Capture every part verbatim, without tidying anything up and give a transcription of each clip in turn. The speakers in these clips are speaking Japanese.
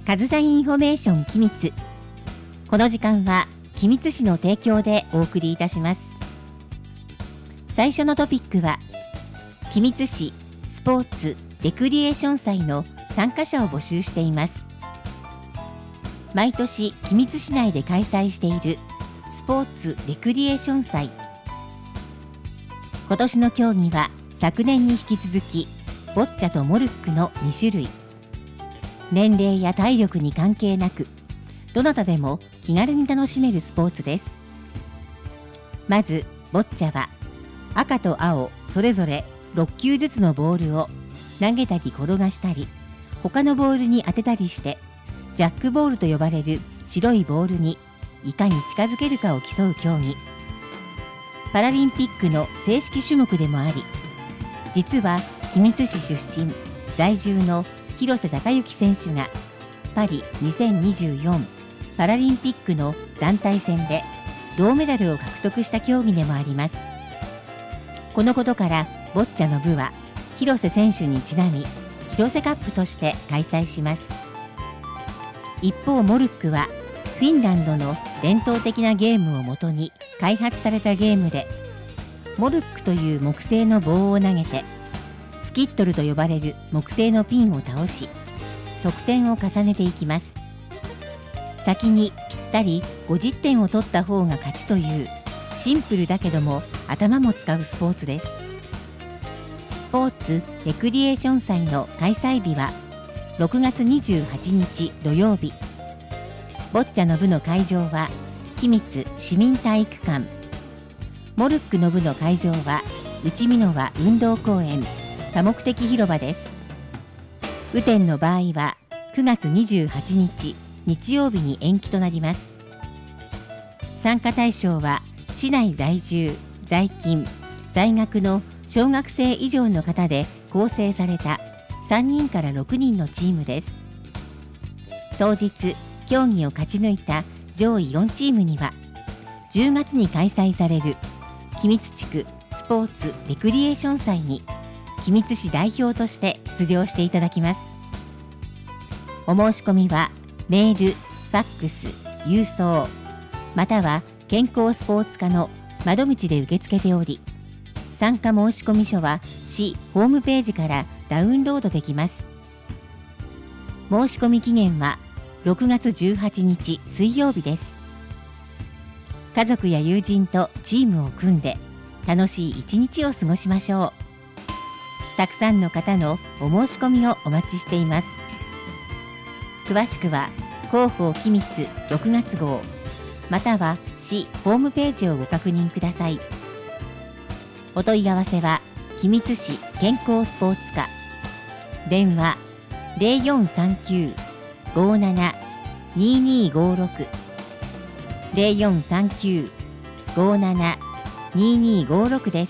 かずさインフォメーション機密。この時間は君津市の提供でお送りいたします。最初のトピックは君津市スポーツレクリエーション祭の参加者を募集しています。毎年君津市内で開催しているスポーツレクリエーション祭。今年の競技は昨年に引き続きボッチャとモルックのに種類。年齢や体力に関係なくどなたでも気軽に楽しめるスポーツです。まずボッチャは赤と青それぞれろっ球ずつのボールを投げたり転がしたり他のボールに当てたりしてジャックボールと呼ばれる白いボールにいかに近づけるかを競う競技。パラリンピックの正式種目でもあり、実は君津市出身在住の広瀬隆之選手がパリにせんにじゅうよんパラリンピックの団体戦で銅メダルを獲得した競技でもあります。このことからボッチャの部は広瀬選手にちなみ広瀬カップとして開催します。一方モルックはフィンランドの伝統的なゲームをもとに開発されたゲームで、モルックという木製の棒を投げてスキットルと呼ばれる木製のピンを倒し得点を重ねていきます。先にぴったりごじってんを取った方が勝ちというシンプルだけども頭も使うスポーツです。スポーツレクリエーション祭の開催日はろくがつにじゅうはちにち土曜日。ボッチャの部の会場は君津市民体育館、モルックの部の会場は内美濃和運動公園多目的広場です。雨天の場合はくがつにじゅうはちにち日曜日に延期となります。参加対象は市内在住在勤在学の小学生以上の方で構成されたさんにんからろくにんのチームです。当日競技を勝ち抜いた上位よんチームにはじゅうがつに開催される君津地区スポーツレクリエーション祭に君津市代表として出場していただきます。お申し込みはメール、ファックス、郵送または健康スポーツ課の窓口で受け付けており、参加申し込み書は市ホームページからダウンロードできます。申し込み期限はろくがつじゅうはちにち水曜日です。家族や友人とチームを組んで楽しい一日を過ごしましょう。たくさんの方のお申し込みをお待ちしています。詳しくは広報君津ろくがつ号または市ホームページをご確認ください。お問い合わせは君津市健康スポーツ課、電話 ゼロよんさんきゅう ごーなな にーにーごーろく ゼロよんさんきゅう ごーなな にーにーごーろくです。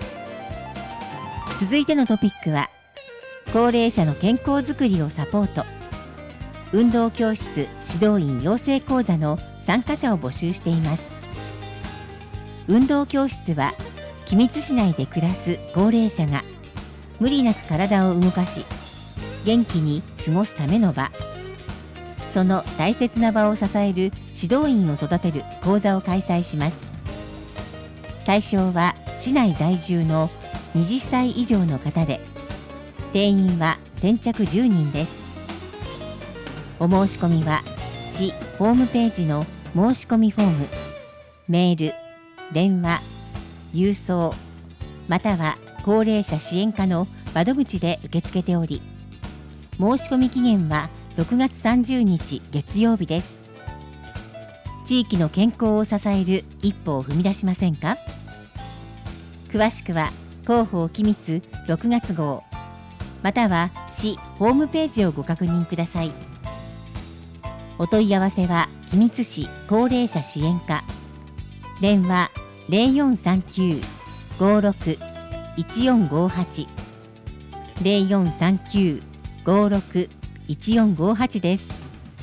続いてのトピックは高齢者の健康づくりをサポート、運動教室指導員養成講座の参加者を募集しています。運動教室は君津市内で暮らす高齢者が無理なく体を動かし元気に過ごすための場、その大切な場を支える指導員を育てる講座を開催します。対象は市内在住のはたち以上の方で、定員は先着じゅうにんです。お申し込みは市ホームページの申し込みフォーム、メール、電話、郵送または高齢者支援課の窓口で受け付けており、申し込み期限はろくがつさんじゅうにち月曜日です。地域の健康を支える一歩を踏み出しませんか。詳しくは広報君津ろくがつ号または市ホームページをご確認ください。お問い合わせは君津市高齢者支援課、電話 ゼロよんさんきゅう ごーろく いちよんごーはち ゼロよんさんきゅう ごーろく いちよんごーはちです。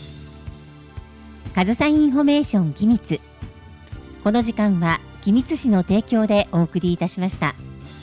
かずさインフォメーション君津、この時間は君津市の提供でお送りいたしました。